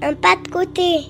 Un pas de côté.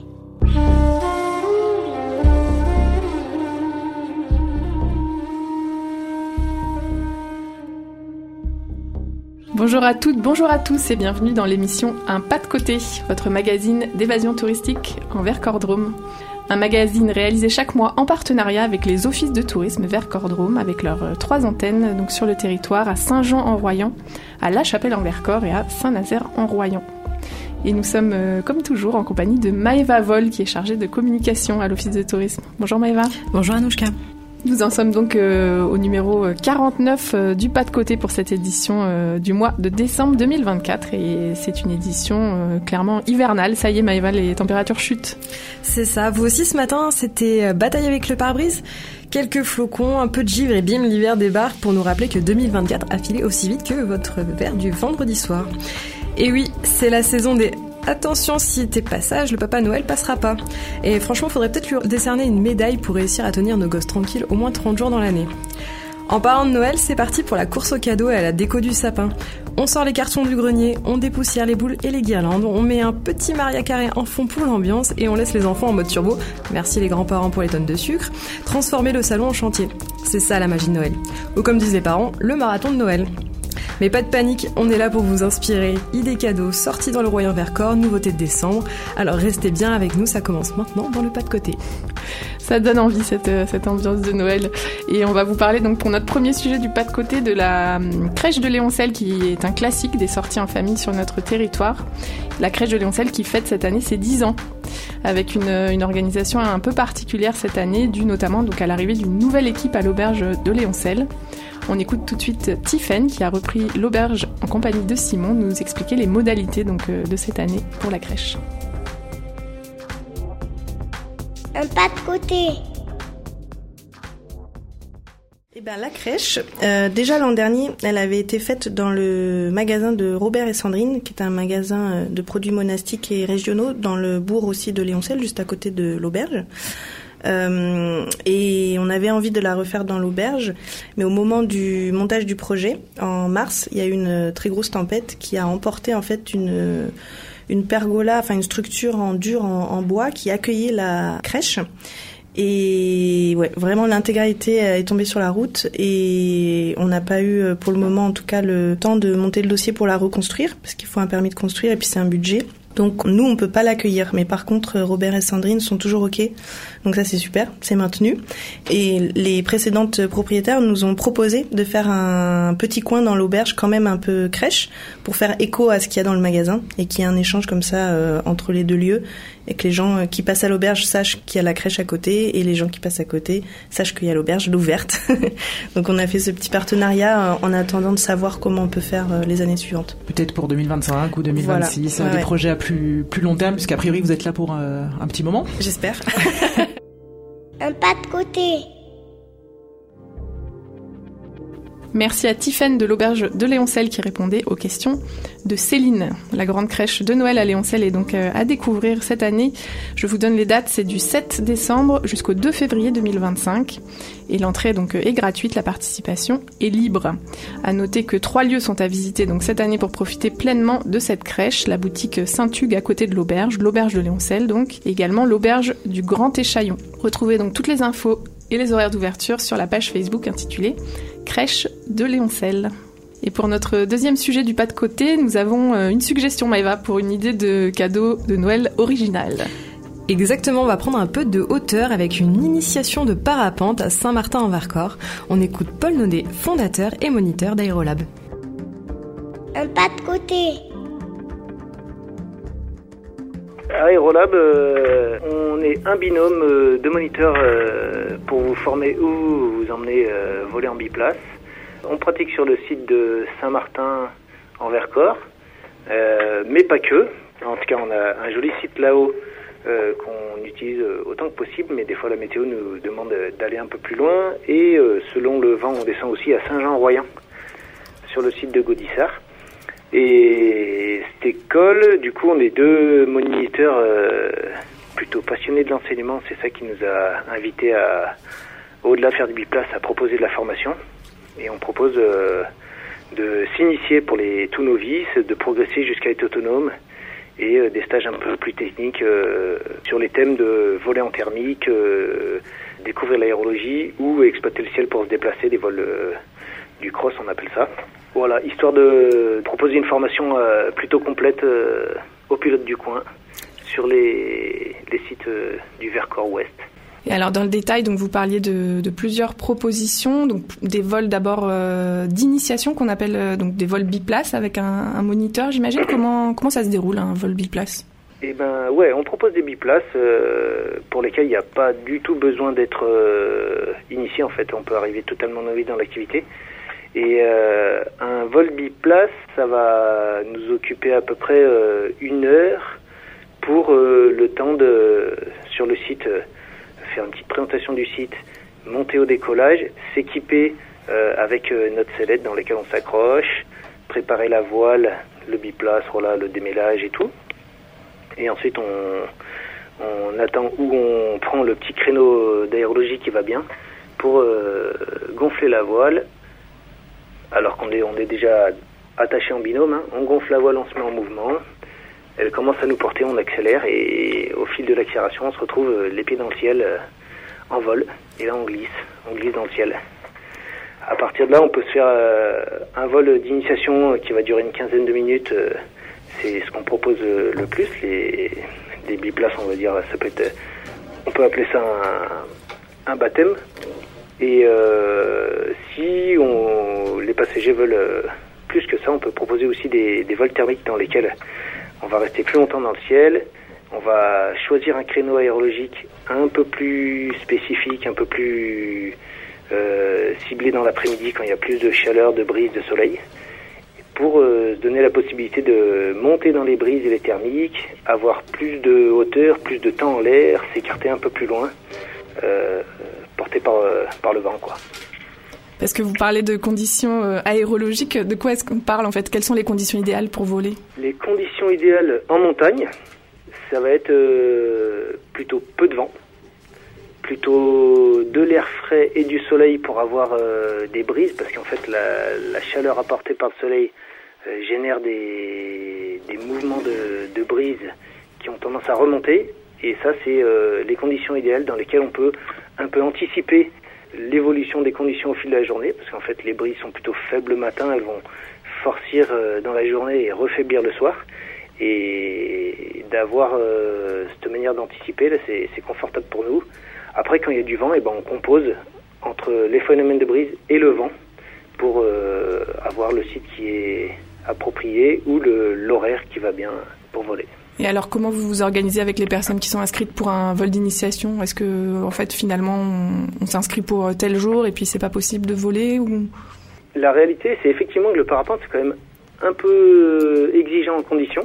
Bonjour à toutes, bonjour à tous et bienvenue dans l'émission Un pas de côté, votre magazine d'évasion touristique en Vercors-Drôme. Un magazine réalisé chaque mois en partenariat avec les offices de tourisme Vercors-Drôme avec leurs 3 antennes donc sur le territoire à Saint-Jean-en-Royan, à La Chapelle-en-Vercors et à Saint-Nazaire-en-Royan. Et nous sommes, comme toujours, en compagnie de Maëva Vol, qui est chargée de communication à l'Office de tourisme. Bonjour Maëva. Bonjour Anouchka. Nous en sommes donc au numéro 49 du pas de côté pour cette édition du mois de décembre 2024. Et c'est une édition clairement hivernale. Ça y est Maëva, les températures chutent. C'est ça. Vous aussi ce matin, c'était bataille avec le pare-brise. Quelques flocons, un peu de givre et bim, l'hiver débarque pour nous rappeler que 2024 a filé aussi vite que votre verre du vendredi soir. Et oui, c'est la saison des... Attention, si t'es pas sage, le Papa Noël passera pas. Et franchement, faudrait peut-être lui décerner une médaille pour réussir à tenir nos gosses tranquilles au moins 30 jours dans l'année. En parlant de Noël, c'est parti pour la course aux cadeaux et à la déco du sapin. On sort les cartons du grenier, on dépoussière les boules et les guirlandes, on met un petit Maria Carré en fond pour l'ambiance et on laisse les enfants en mode turbo, merci les grands-parents pour les tonnes de sucre, transformer le salon en chantier. C'est ça la magie de Noël. Ou comme disent les parents, le marathon de Noël. Mais pas de panique, on est là pour vous inspirer. Idées cadeaux, sorties dans le Royan Vercors, nouveautés de décembre. Alors restez bien avec nous, ça commence maintenant dans le pas de côté. Ça donne envie cette ambiance de Noël. Et on va vous parler donc pour notre premier sujet du pas de côté de la crèche de Léoncelle qui est un classique des sorties en famille sur notre territoire. La crèche de Léoncelle qui fête cette année ses 10 ans. Avec une organisation un peu particulière cette année, due notamment donc à l'arrivée d'une nouvelle équipe à l'auberge de Léoncelle. On écoute tout de suite Tiffaine qui a repris l'auberge en compagnie de Simon nous expliquer les modalités donc, de cette année pour la crèche. Un pas de côté. Eh ben, la crèche, déjà l'an dernier, elle avait été faite dans le magasin de Robert et Sandrine, qui est un magasin de produits monastiques et régionaux dans le bourg aussi de Léoncelle, juste à côté de l'auberge. Et on avait envie de la refaire dans l'auberge, mais au moment du montage du projet, en mars, il y a eu une très grosse tempête qui a emporté en fait une pergola, enfin une structure en dur en bois qui accueillait la crèche. Et ouais, vraiment l'intégralité est tombée sur la route et on n'a pas eu pour le moment en tout cas le temps de monter le dossier pour la reconstruire parce qu'il faut un permis de construire et puis c'est un budget. Donc nous on peut pas l'accueillir, mais par contre Robert et Sandrine sont toujours ok. Donc ça c'est super, c'est maintenu. Et les précédentes propriétaires nous ont proposé de faire un petit coin dans l'auberge quand même un peu crèche pour faire écho à ce qu'il y a dans le magasin et qu'il y ait un échange comme ça entre les deux lieux et que les gens qui passent à l'auberge sachent qu'il y a la crèche à côté et les gens qui passent à côté sachent qu'il y a l'auberge d'ouverte. Donc on a fait ce petit partenariat en attendant de savoir comment on peut faire les années suivantes. Peut-être pour 2025 ou 2026, voilà. Des projets à plus long terme, puisqu'a priori vous êtes là pour un petit moment. J'espère. Un pas de côté. Merci à Tiffaine de l'auberge de Léoncelle qui répondait aux questions de Céline. La grande crèche de Noël à Léoncelle est donc à découvrir cette année. Je vous donne les dates, c'est du 7 décembre jusqu'au 2 février 2025. Et l'entrée donc est gratuite, la participation est libre. À noter que 3 lieux sont à visiter donc cette année pour profiter pleinement de cette crèche. La boutique Saint-Hugues à côté de l'auberge de Léoncelle donc, et également l'auberge du Grand Échaillon. Retrouvez donc toutes les infos et les horaires d'ouverture sur la page Facebook intitulée Crèche de Léoncelle. Et pour notre deuxième sujet du pas de côté, nous avons une suggestion Maëva pour une idée de cadeau de Noël original. Exactement, on va prendre un peu de hauteur avec une initiation de parapente à Saint-Martin-en-Vercors. On écoute Paul Naudet, fondateur et moniteur d'Aérolab. Un pas de côté. Aérolab, on est un binôme de moniteurs pour vous former ou vous emmener voler en biplace. On pratique sur le site de Saint-Martin en Vercors, mais pas que. En tout cas, on a un joli site là-haut qu'on utilise autant que possible, mais des fois la météo nous demande d'aller un peu plus loin. Et selon le vent, on descend aussi à Saint-Jean-en-Royan, sur le site de Gaudissart. Et cette école, du coup, on est 2 moniteurs plutôt passionnés de l'enseignement. C'est ça qui nous a invités à, au-delà de faire du biplace, à proposer de la formation. Et on propose de s'initier pour les tout novices, de progresser jusqu'à être autonome et des stages un peu plus techniques sur les thèmes de voler en thermique, découvrir l'aérologie ou exploiter le ciel pour se déplacer, des vols du cross on appelle ça. Voilà, histoire de proposer une formation plutôt complète aux pilotes du coin sur les sites du Vercors Ouest. Et alors dans le détail, donc vous parliez de plusieurs propositions, donc des vols d'abord d'initiation qu'on appelle donc des vols biplace avec un moniteur, j'imagine. Comment ça se déroule un vol biplace? Eh ben ouais, on propose des biplaces pour lesquels il n'y a pas du tout besoin d'être initié en fait. On peut arriver totalement novice dans l'activité. Et un vol biplace, ça va nous occuper à peu près 1 heure pour le temps de sur le site. Faire une petite présentation du site, monter au décollage, s'équiper avec notre sellette dans laquelle on s'accroche, préparer la voile, le biplace, voilà, le démêlage et tout. Et ensuite on attend où on prend le petit créneau d'aérologie qui va bien pour gonfler la voile. Alors qu'on est déjà attaché en binôme, hein. On gonfle la voile, on se met en mouvement. Elle commence à nous porter, on accélère et au fil de l'accélération, on se retrouve les pieds dans le ciel en vol. Et là, on glisse dans le ciel. À partir de là, on peut se faire un vol d'initiation qui va durer une quinzaine de minutes. C'est ce qu'on propose le plus. Les biplaces, on va dire, ça peut être, on peut appeler ça un baptême. Et si les passagers veulent plus que ça, on peut proposer aussi des vols thermiques dans lesquels on va rester plus longtemps dans le ciel, on va choisir un créneau aérologique un peu plus spécifique, un peu plus ciblé dans l'après-midi quand il y a plus de chaleur, de brise, de soleil, pour se donner la possibilité de monter dans les brises et les thermiques, avoir plus de hauteur, plus de temps en l'air, s'écarter un peu plus loin, porté par le vent, quoi. Parce que vous parlez de conditions aérologiques, de quoi est-ce qu'on parle en fait? Quelles sont les conditions idéales pour voler? Les conditions idéales en montagne, ça va être plutôt peu de vent, plutôt de l'air frais et du soleil pour avoir des brises, parce qu'en fait la chaleur apportée par le soleil génère des mouvements de brise qui ont tendance à remonter, et ça c'est les conditions idéales dans lesquelles on peut un peu anticiper l'évolution des conditions au fil de la journée, parce qu'en fait les brises sont plutôt faibles le matin, elles vont forcir dans la journée et refaiblir le soir, et d'avoir cette manière d'anticiper, là, c'est confortable pour nous. Après, quand il y a du vent, on compose entre les phénomènes de brise et le vent pour avoir le site qui est approprié ou l'horaire qui va bien pour voler. Et alors, comment vous vous organisez avec les personnes qui sont inscrites pour un vol d'initiation? Est-ce que, en fait, finalement, on s'inscrit pour tel jour et puis c'est pas possible de voler ou... La réalité, c'est effectivement que le parapente, c'est quand même un peu exigeant en conditions.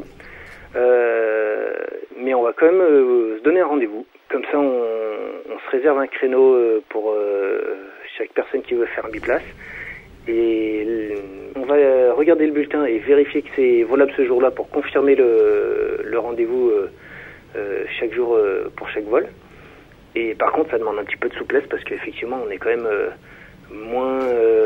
Mais on va quand même se donner un rendez-vous. Comme ça, on se réserve un créneau pour chaque personne qui veut faire un biplace. Et on va regarder le bulletin et vérifier que c'est volable ce jour-là pour confirmer le rendez-vous chaque jour pour chaque vol. Et par contre, ça demande un petit peu de souplesse parce qu'effectivement, on est quand même moins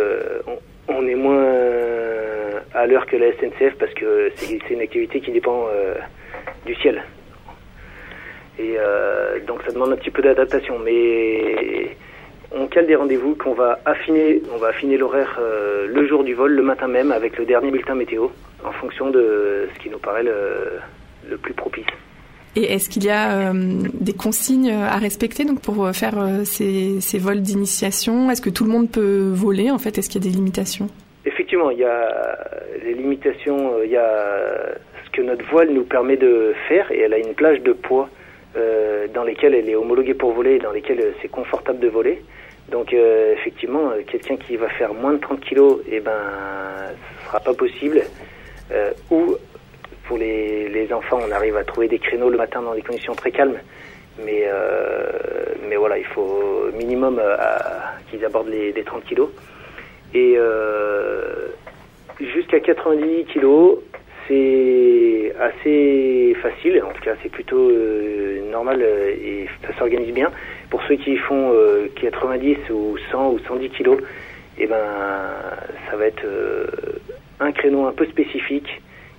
à l'heure que la SNCF parce que c'est une activité qui dépend du ciel. Et donc ça demande un petit peu d'adaptation, mais on cale des rendez-vous qu'on va affiner. On va affiner l'horaire le jour du vol, le matin même, avec le dernier bulletin météo, en fonction de ce qui nous paraît le plus propice. Et est-ce qu'il y a des consignes à respecter donc pour faire ces vols d'initiation? Est-ce que tout le monde peut voler en fait? Est-ce qu'il y a des limitations? Effectivement, il y a les limitations. Il y a ce que notre voile nous permet de faire, et elle a une plage de poids dans lesquelles elle est homologuée pour voler et dans lesquelles c'est confortable de voler. Donc effectivement, quelqu'un qui va faire moins de 30 kilos, ce sera pas possible. Ou pour les enfants, on arrive à trouver des créneaux le matin dans des conditions très calmes. Mais voilà, il faut minimum qu'ils abordent les 30 kilos. Et jusqu'à 90 kilos, c'est assez facile. En tout cas, c'est plutôt normal et ça s'organise bien. Pour ceux qui font 90 ou 100 ou 110 kilos, ça va être un créneau un peu spécifique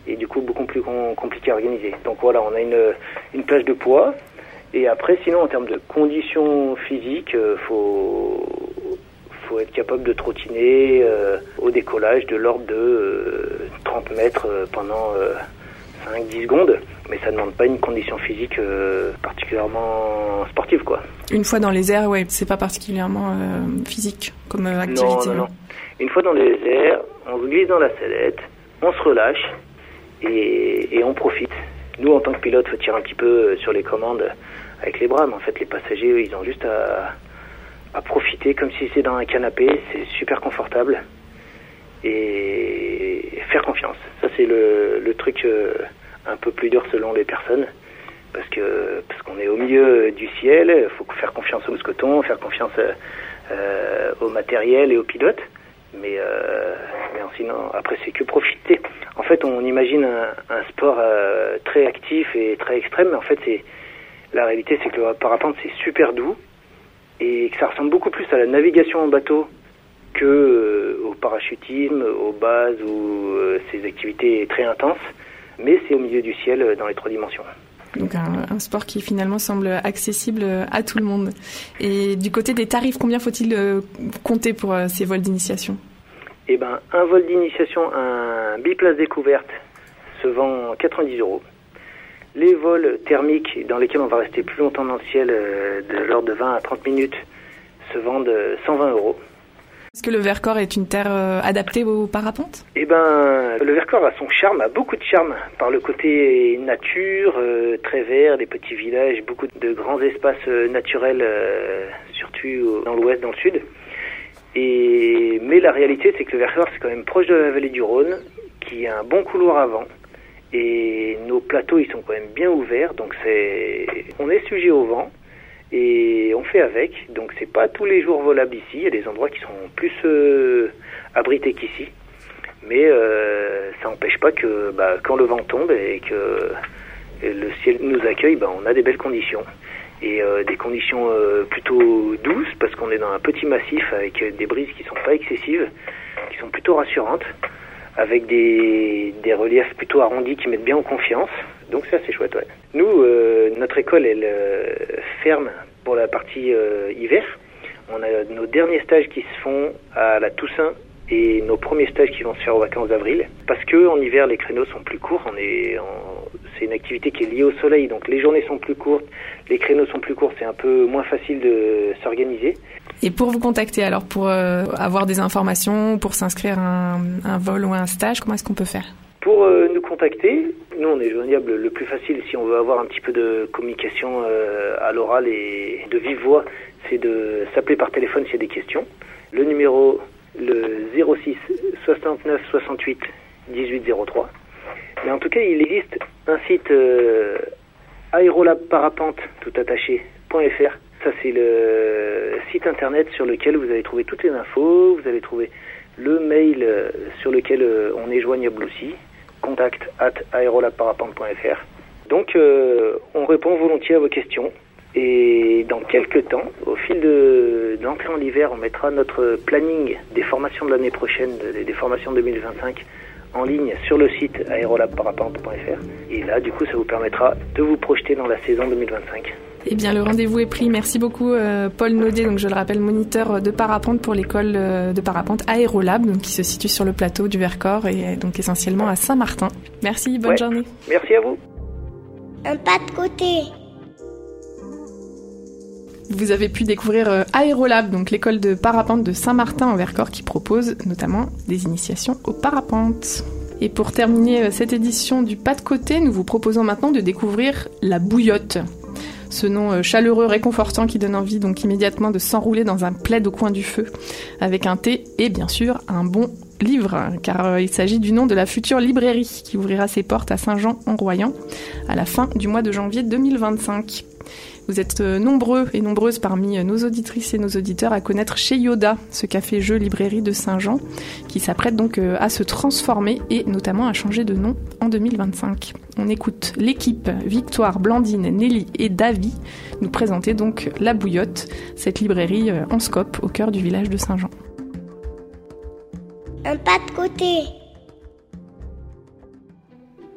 et du coup beaucoup plus compliqué à organiser. Donc voilà, on a une plage de poids. Et après, sinon, en termes de conditions physiques, faut être capable de trottiner au décollage de l'ordre de 30 mètres pendant 5-10 secondes. Mais ça ne demande pas une condition physique particulièrement sportive, quoi. Une fois dans les airs, ouais, c'est pas particulièrement physique comme activité. Non. Une fois dans les airs, on se glisse dans la sellette, on se relâche et on profite. Nous, en tant que pilote, faut tirer un petit peu sur les commandes avec les bras, mais en fait, les passagers, eux, ils ont juste à profiter comme si c'était dans un canapé. C'est super confortable et faire confiance. Ça, c'est le truc un peu plus dur selon les personnes, parce qu'on est au milieu du ciel. Il faut faire confiance aux mousquetons, faire confiance au matériel et aux pilotes. Mais sinon, après, c'est que profiter. En fait, on imagine un sport très actif et très extrême, mais en fait, la réalité, c'est que le parapente, c'est super doux et que ça ressemble beaucoup plus à la navigation en bateau que au parachutisme, aux bases ou ces activités très intenses. Mais c'est au milieu du ciel dans les 3 dimensions. Donc un sport qui finalement semble accessible à tout le monde. Et du côté des tarifs, combien faut-il compter pour ces vols d'initiation ? Eh ben, un vol d'initiation, un biplace découverte, se vend 90 €. Les vols thermiques, dans lesquels on va rester plus longtemps dans le ciel, de l'ordre de 20 à 30 minutes, se vendent 120 €. Est-ce que le Vercors est une terre adaptée aux parapentes ? Eh ben, le Vercors a son charme, a beaucoup de charme, par le côté nature, très vert, des petits villages, beaucoup de grands espaces naturels, surtout dans l'ouest, dans le sud. Mais la réalité, c'est que le Vercors, c'est quand même proche de la vallée du Rhône, qui a un bon couloir avant. Et nos plateaux, ils sont quand même bien ouverts, donc on est sujet au vent et on fait avec. Donc c'est pas tous les jours volable ici. Il y a des endroits qui sont plus abrités qu'ici, mais ça n'empêche pas que quand le vent tombe et que le ciel nous accueille, on a des belles conditions et des conditions plutôt douces, parce qu'on est dans un petit massif avec des brises qui sont pas excessives, qui sont plutôt rassurantes, avec des reliefs plutôt arrondis qui mettent bien en confiance. Donc c'est assez chouette, ouais. Nous, notre école, elle ferme pour la partie hiver. On a nos derniers stages qui se font à la Toussaint et nos premiers stages qui vont se faire aux vacances d'avril. Parce que en hiver, les créneaux sont plus courts. C'est une activité qui est liée au soleil, donc les journées sont plus courtes, les créneaux sont plus courts, c'est un peu moins facile de s'organiser. Et pour vous contacter, alors pour avoir des informations, pour s'inscrire à un vol ou à un stage, comment est-ce qu'on peut faire ? Pour nous contacter, nous on est joignable le plus facile si on veut avoir un petit peu de communication à l'oral et de vive voix, c'est de s'appeler par téléphone s'il y a des questions. Le numéro, le 06 69 68 18 03. Mais en tout cas, il existe un site aérolabparapente tout attaché.fr. Ça, c'est le site internet sur lequel vous allez trouver toutes les infos. Vous allez trouver le mail sur lequel on est joignable aussi, contact@aérolabparapente.fr. Donc, on répond volontiers à vos questions. Et dans quelques temps, au fil de l'entrée en l'hiver, on mettra notre planning des formations de l'année prochaine, des formations 2025, en ligne sur le site aérolabparapente.fr. Et là, du coup, ça vous permettra de vous projeter dans la saison 2025. Eh bien, le rendez-vous est pris. Merci beaucoup, Paul Naudet, donc je le rappelle, moniteur de parapente pour l'école de parapente Aérolab, donc qui se situe sur le plateau du Vercors et donc essentiellement à Saint-Martin. Merci, bonne journée. Merci à vous. Un pas de côté. Vous avez pu découvrir Aérolab, donc l'école de parapente de Saint-Martin en Vercors qui propose notamment des initiations au parapente. Et pour terminer cette édition du Pas de côté, nous vous proposons maintenant de découvrir la bouillotte. Ce nom chaleureux, réconfortant qui donne envie donc immédiatement de s'enrouler dans un plaid au coin du feu, avec un thé et bien sûr un bon livre, car il s'agit du nom de la future librairie qui ouvrira ses portes à Saint-Jean-en-Royans à la fin du mois de janvier 2025. Vous êtes nombreux et nombreuses parmi nos auditrices et nos auditeurs à connaître Chez Yoda, ce café-jeu librairie de Saint-Jean, qui s'apprête donc à se transformer et notamment à changer de nom en 2025. On écoute l'équipe Victoire, Blandine, Nelly et Davy nous présenter donc La Bouillotte, cette librairie en scope au cœur du village de Saint-Jean. Un pas de côté.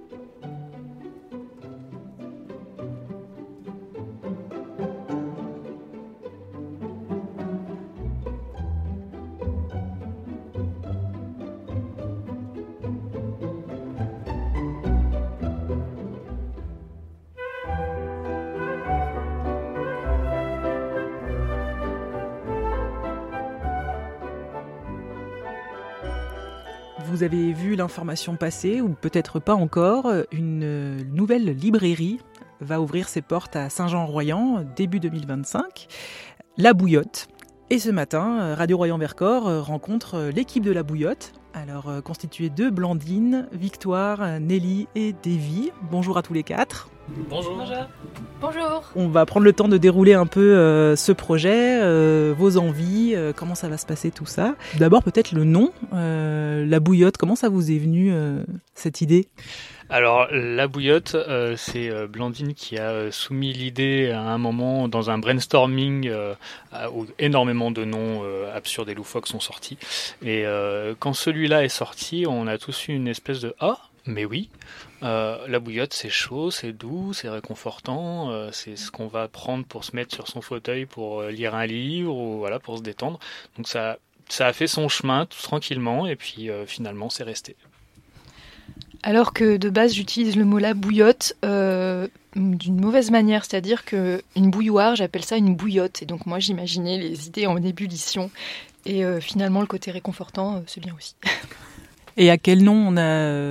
Vous avez vu l'information passer, ou peut-être pas encore, une nouvelle librairie va ouvrir ses portes à Saint-Jean-Royan début 2025, La Bouillotte. Et ce matin, Radio Royan-Vercors rencontre l'équipe de La Bouillotte, alors constituée de Blandine, Victoire, Nelly et Davy. Bonjour à tous les quatre. Bonjour. Bonjour. Bonjour. On va prendre le temps de dérouler un peu ce projet, vos envies, comment ça va se passer tout ça. D'abord peut-être le nom, La Bouillotte, comment ça vous est venu cette idée ? Alors, La Bouillotte, c'est Blandine qui a soumis l'idée à un moment dans un brainstorming où énormément de noms absurdes et loufoques sont sortis. Et quand celui-là est sorti, on a tous eu une espèce de « Ah, mais oui, la bouillotte c'est chaud, c'est doux, c'est réconfortant, c'est ce qu'on va prendre pour se mettre sur son fauteuil pour lire un livre ou voilà, pour se détendre. » Donc ça a fait son chemin tout tranquillement et puis finalement c'est resté. Alors que de base j'utilise le mot la bouillotte d'une mauvaise manière, c'est-à-dire qu'une bouilloire, j'appelle ça une bouillotte. Et donc moi j'imaginais les idées en ébullition. Et finalement le côté réconfortant, c'est bien aussi. Et à quel nom on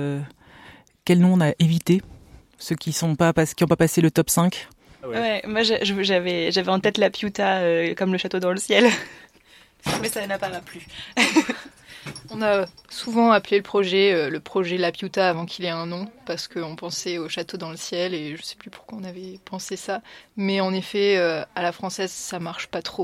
a évité ? Ceux qui n'ont pas passé le top 5 ? Ouais, moi j'avais en tête la Piuta comme le château dans le ciel. Mais ça n'a pas plu. On a souvent appelé le projet La Piuta avant qu'il ait un nom, parce qu'on pensait au château dans le ciel, et je sais plus pourquoi on avait pensé ça. Mais en effet, à la française, ça marche pas trop.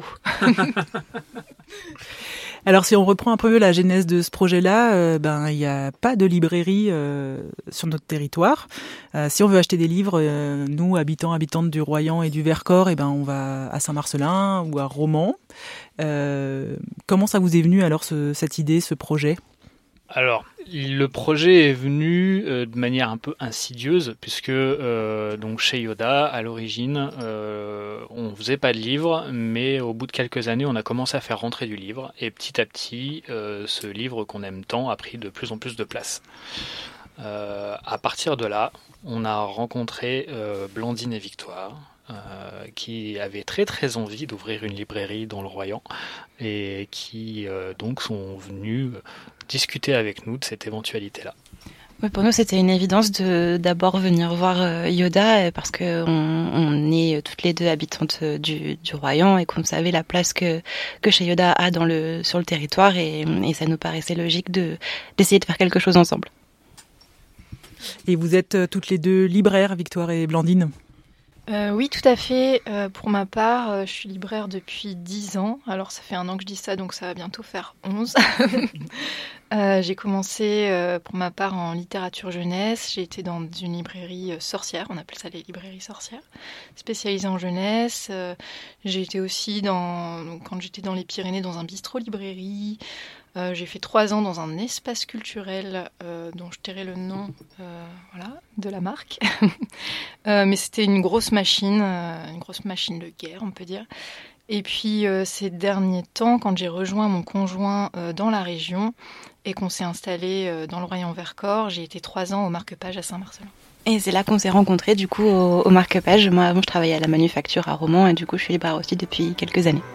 Alors si on reprend un peu la genèse de ce projet-là, il n'y a pas de librairie sur notre territoire. Si on veut acheter des livres, nous, habitantes du Royan et du Vercors, on va à Saint-Marcellin ou à Romans. Comment ça vous est venu alors cette idée, ce projet ? Alors, le projet est venu de manière un peu insidieuse, puisque donc chez Yoda, à l'origine, on faisait pas de livres, mais au bout de quelques années, on a commencé à faire rentrer du livre, et petit à petit, ce livre qu'on aime tant a pris de plus en plus de place. À partir de là, on a rencontré Blandine et Victoire, qui avaient très très envie d'ouvrir une librairie dans le Royan, et qui donc sont venus discuter avec nous de cette éventualité-là. Oui, pour nous, c'était une évidence de d'abord venir voir Yoda, parce qu'on est toutes les deux habitantes du Royan et qu'on savait la place que chez Yoda a sur le territoire, et ça nous paraissait logique d'essayer de faire quelque chose ensemble. Et vous êtes toutes les deux libraires, Victoire et Blandine ? Oui, tout à fait. Pour ma part, je suis libraire depuis 10 ans. Alors, ça fait 1 an que je dis ça, donc ça va bientôt faire 11. J'ai commencé, pour ma part, en littérature jeunesse. J'ai été dans une librairie sorcière, on appelle ça les librairies sorcières, spécialisée en jeunesse. J'ai été aussi, quand j'étais dans les Pyrénées, dans un bistrot-librairie. J'ai fait 3 ans dans un espace culturel dont je tairai le nom de la marque. Mais c'était une grosse machine de guerre, on peut dire. Et puis ces derniers temps, quand j'ai rejoint mon conjoint dans la région et qu'on s'est installé dans le Royan-Vercors, j'ai été 3 ans au marque-page à Saint-Marcellin. Et c'est là qu'on s'est rencontrés du coup au marque-page. Moi avant je travaillais à la manufacture à Romans, et du coup je suis libraire aussi depuis quelques années.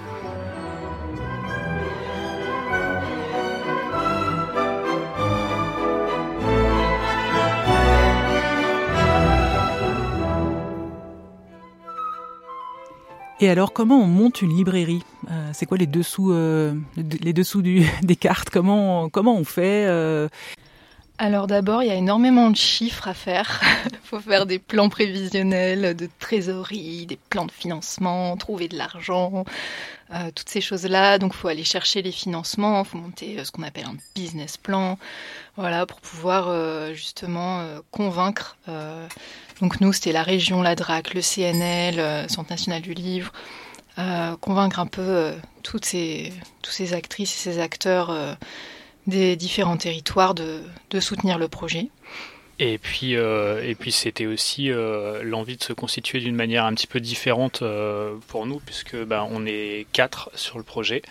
Et alors, comment on monte une librairie ? C'est quoi les dessous des cartes ? Comment on fait Alors d'abord, il y a énormément de chiffres à faire. Il faut faire des plans prévisionnels de trésorerie, des plans de financement, trouver de l'argent, toutes ces choses-là. Donc il faut aller chercher les financements, il faut monter ce qu'on appelle un business plan, voilà, pour pouvoir justement convaincre. Donc nous, c'était la région, la DRAC, le CNL, Centre national du livre, convaincre un peu toutes ces actrices et ces acteurs des différents territoires de soutenir le projet. Et puis c'était aussi l'envie de se constituer d'une manière un petit peu différente pour nous, puisque on est 4 sur le projet,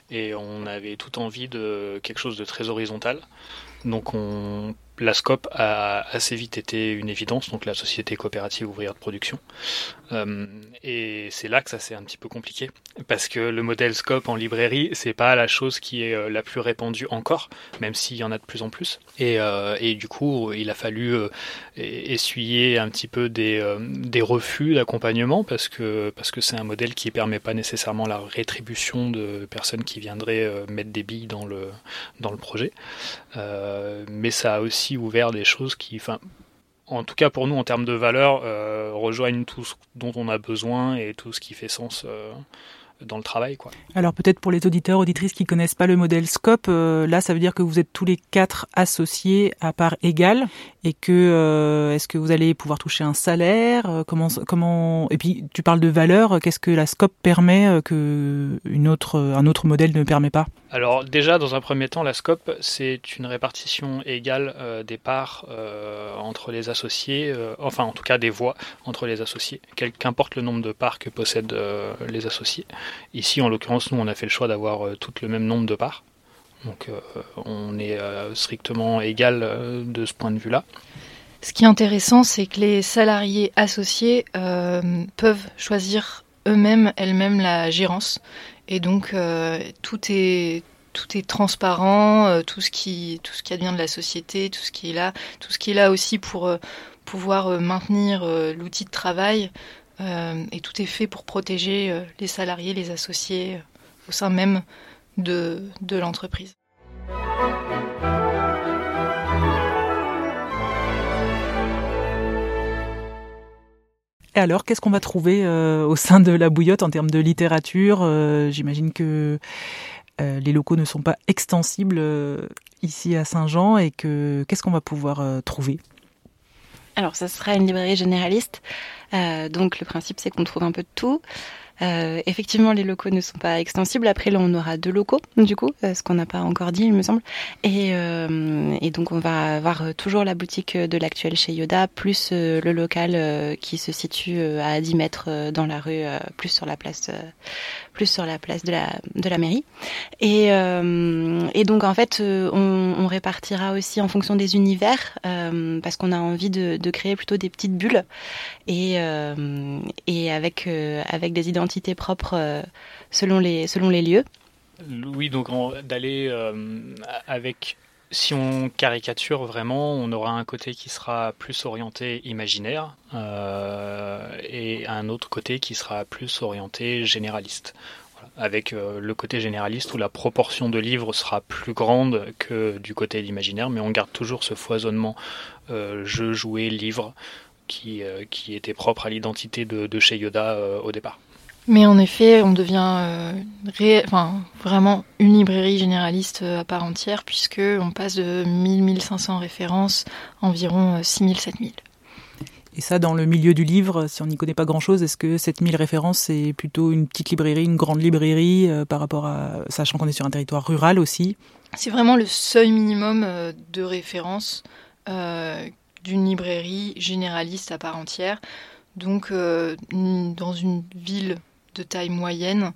Et on avait toute envie de quelque chose de très horizontal. Donc la SCOP a assez vite été une évidence, donc la Société coopérative ouvrière de production. Et c'est là que ça s'est un petit peu compliqué, parce que le modèle SCOP en librairie, c'est pas la chose qui est la plus répandue encore, même s'il y en a de plus en plus. Et du coup, il a fallu essuyer un petit peu des refus d'accompagnement, parce que c'est un modèle qui permet pas nécessairement la rétribution de personnes qui viendraient mettre des billes dans le projet. Mais ça a aussi ouvert des choses qui, en tout cas pour nous en termes de valeur, rejoignent tout ce dont on a besoin et tout ce qui fait sens dans le travail, quoi. Alors peut-être pour les auditeurs, auditrices qui connaissent pas le modèle SCOP, là ça veut dire que vous êtes tous les 4 associés à part égale et que est-ce que vous allez pouvoir toucher un salaire, comment et puis tu parles de valeur, qu'est-ce que la SCOP permet que un autre modèle ne permet pas? Alors déjà, dans un premier temps, la SCOP, c'est une répartition égale des parts entre les associés, enfin en tout cas des voix entre les associés, qu'importe le nombre de parts que possèdent les associés. Ici, en l'occurrence, nous, on a fait le choix d'avoir toutes le même nombre de parts. Donc on est strictement égal de ce point de vue-là. Ce qui est intéressant, c'est que les salariés associés peuvent choisir elles-mêmes la gérance. Et donc tout est transparent, tout ce qui advient de la société, tout ce qui est là aussi pour pouvoir maintenir l'outil de travail, et tout est fait pour protéger les salariés, les associés au sein même de l'entreprise. Et alors, qu'est-ce qu'on va trouver au sein de la Bouillotte en termes de littérature? J'imagine que les locaux ne sont pas extensibles ici à Saint-Jean et qu'est-ce qu'on va pouvoir trouver? Alors, ça sera une librairie généraliste. Donc, le principe, c'est qu'on trouve un peu de tout. Effectivement, les locaux ne sont pas extensibles. Après, là, on aura 2 locaux, du coup, ce qu'on n'a pas encore dit, il me semble. Et donc, on va avoir toujours la boutique de l'actuel chez Yoda, plus le local qui se situe à 10 mètres dans la rue, plus sur la place de la mairie. Et donc, en fait, on répartira aussi en fonction des univers, parce qu'on a envie de créer plutôt des petites bulles et avec des identités propres selon les lieux. Oui, donc d'aller avec, si on caricature vraiment, on aura un côté qui sera plus orienté imaginaire et un autre côté qui sera plus orienté généraliste. Voilà. Avec le côté généraliste où la proportion de livres sera plus grande que du côté de l'imaginaire, mais on garde toujours ce foisonnement jeu, jouet, livre qui était propre à l'identité de chez Yoda au départ. Mais en effet, on devient vraiment une librairie généraliste à part entière, puisque on passe de 1000-1500 références à environ 6000-7000. Et ça, dans le milieu du livre, si on n'y connaît pas grand-chose, est-ce que 7000 références, c'est plutôt une petite librairie, une grande librairie, par rapport à... Sachant qu'on est sur un territoire rural aussi? C'est vraiment le seuil minimum de référence d'une librairie généraliste à part entière. Donc, dans une ville de taille moyenne,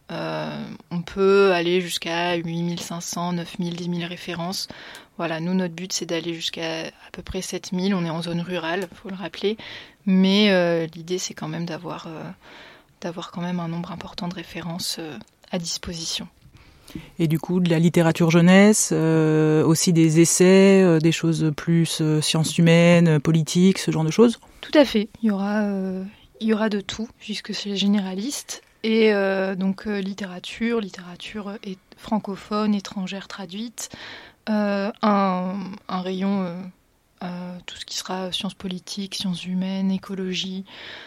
on peut aller jusqu'à 8500, 9000, 10 000 références. Voilà, nous, notre but, c'est d'aller jusqu'à peu près 7000. On est en zone rurale, il faut le rappeler. Mais l'idée, c'est quand même d'avoir quand même un nombre important de références à disposition. Et du coup, de la littérature jeunesse, aussi des essais, des choses plus sciences humaines, politiques, ce genre de choses? Tout à fait. Il y aura de tout, puisque c'est généraliste. Et donc littérature est francophone, étrangère traduite, un rayon, tout ce qui sera sciences politiques, sciences humaines, écologie.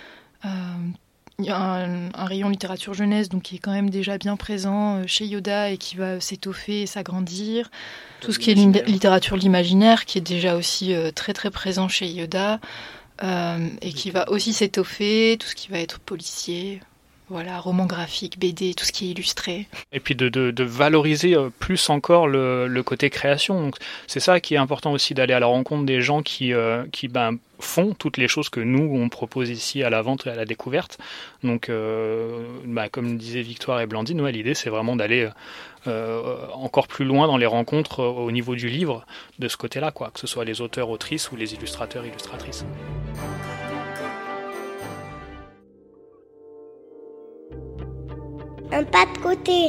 Il y a un rayon littérature jeunesse, donc qui est quand même déjà bien présent chez Yoda et qui va s'étoffer et s'agrandir. Tout ce qui est littérature de l'imaginaire, qui est déjà aussi très très présent chez Yoda. Et qui va aussi s'étoffer, tout ce qui va être policier. Voilà, romans graphiques, BD, tout ce qui est illustré. Et puis de valoriser plus encore le côté création. Donc, c'est ça qui est important aussi, d'aller à la rencontre des gens qui font toutes les choses que nous, on propose ici à la vente et à la découverte. Donc, comme disaient Victoire et Blandine, l'idée, c'est vraiment d'aller encore plus loin dans les rencontres au niveau du livre, de ce côté-là, quoi, que ce soit les auteurs, autrices ou les illustrateurs, illustratrices. Un pas de côté.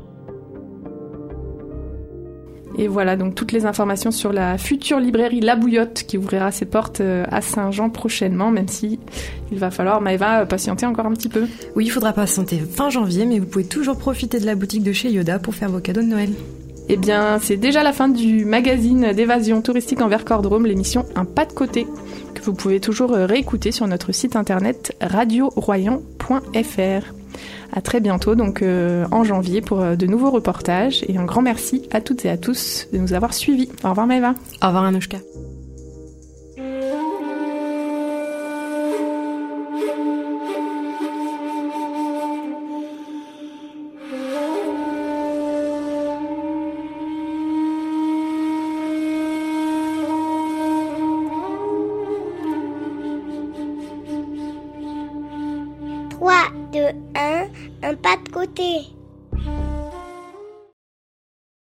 Et voilà donc toutes les informations sur la future librairie La Bouillotte qui ouvrira ses portes à Saint-Jean prochainement, même si il va falloir, Maëva, patienter encore un petit peu. Oui, il faudra patienter fin janvier, mais vous pouvez toujours profiter de la boutique de chez Yoda pour faire vos cadeaux de Noël. Eh bien, c'est déjà la fin du magazine d'évasion touristique en Vercors-Drôme, l'émission Un pas de côté, que vous pouvez toujours réécouter sur notre site internet radioroyan.fr. À très bientôt, donc en janvier, pour de nouveaux reportages. Et un grand merci à toutes et à tous de nous avoir suivis. Au revoir Maëva. Au revoir Anouchka. Un pas de côté.